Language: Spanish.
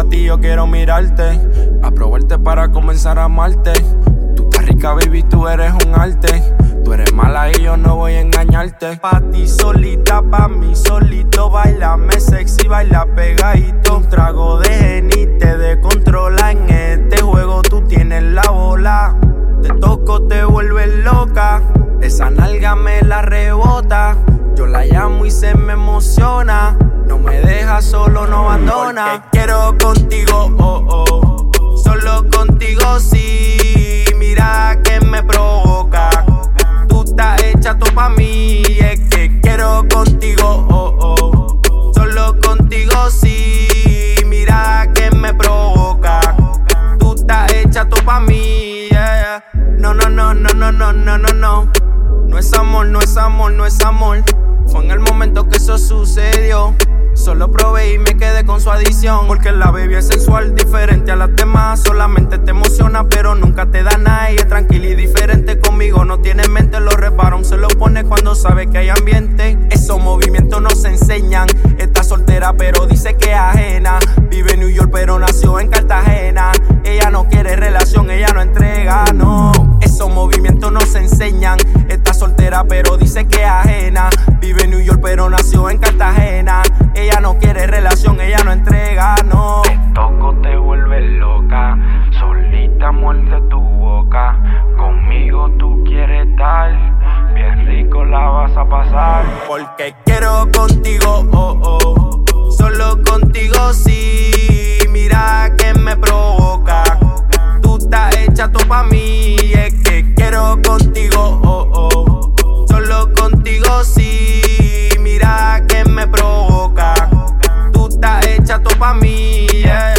ti yo quiero mirarte, aprobarte para comenzar a amarte. Tú estás rica, baby, tú eres un arte. Tú eres mala y yo no voy a engañarte. Pa' ti solita, pa' mí solito. Bailame sexy, baila pegadito. Un trago de Henny te descontrola. En este juego tú tienes la bola. Te toco, te vuelves loca. Esa nalga me la rebota. Yo la llamo y se me emociona. No me deja solo, no abandona. Porque quiero contigo, oh, oh. Solo contigo sí. Mira que me provoca. Tú estás hecha tú pa' mí. Es que quiero contigo, oh, oh. Solo contigo sí. Mira que me provoca. Tú estás hecha tú pa' mí, yeah. No, no, no, no, no, no, no, no, no. No es amor, no es amor, no es amor. Fue en el momento que eso sucedió. Solo probé y me quedé con su adición. Porque la baby es sensual, diferente a las demás. Solamente te emociona, pero nunca te da nada. Ella es tranquila y diferente, conmigo no tiene mente. Los reparos se lo pone cuando sabe que hay ambiente. Esos movimientos no se enseñan. Está soltera, pero dice que es ajena. Vive en New York, pero nació en Cartagena. Ella no quiere relación, ella no entrega, no. Esos movimientos no se enseñan. Está soltera, pero dice que es ajena. Vive en New York, pero nació en Cartagena. Ella no quiere relación, ella no entrega, no. Te toco, te vuelves loca. Solita muerde tu boca. Conmigo tú quieres estar. Bien rico la vas a pasar. Porque quiero contigo, oh, oh. Solo contigo sí. Mira que me provoca. Tú estás hecha tú pa' mí. Es que quiero contigo, oh, oh. Solo contigo sí. Mira que me provoca. Tú estás hecha tú pa' mí, yeah.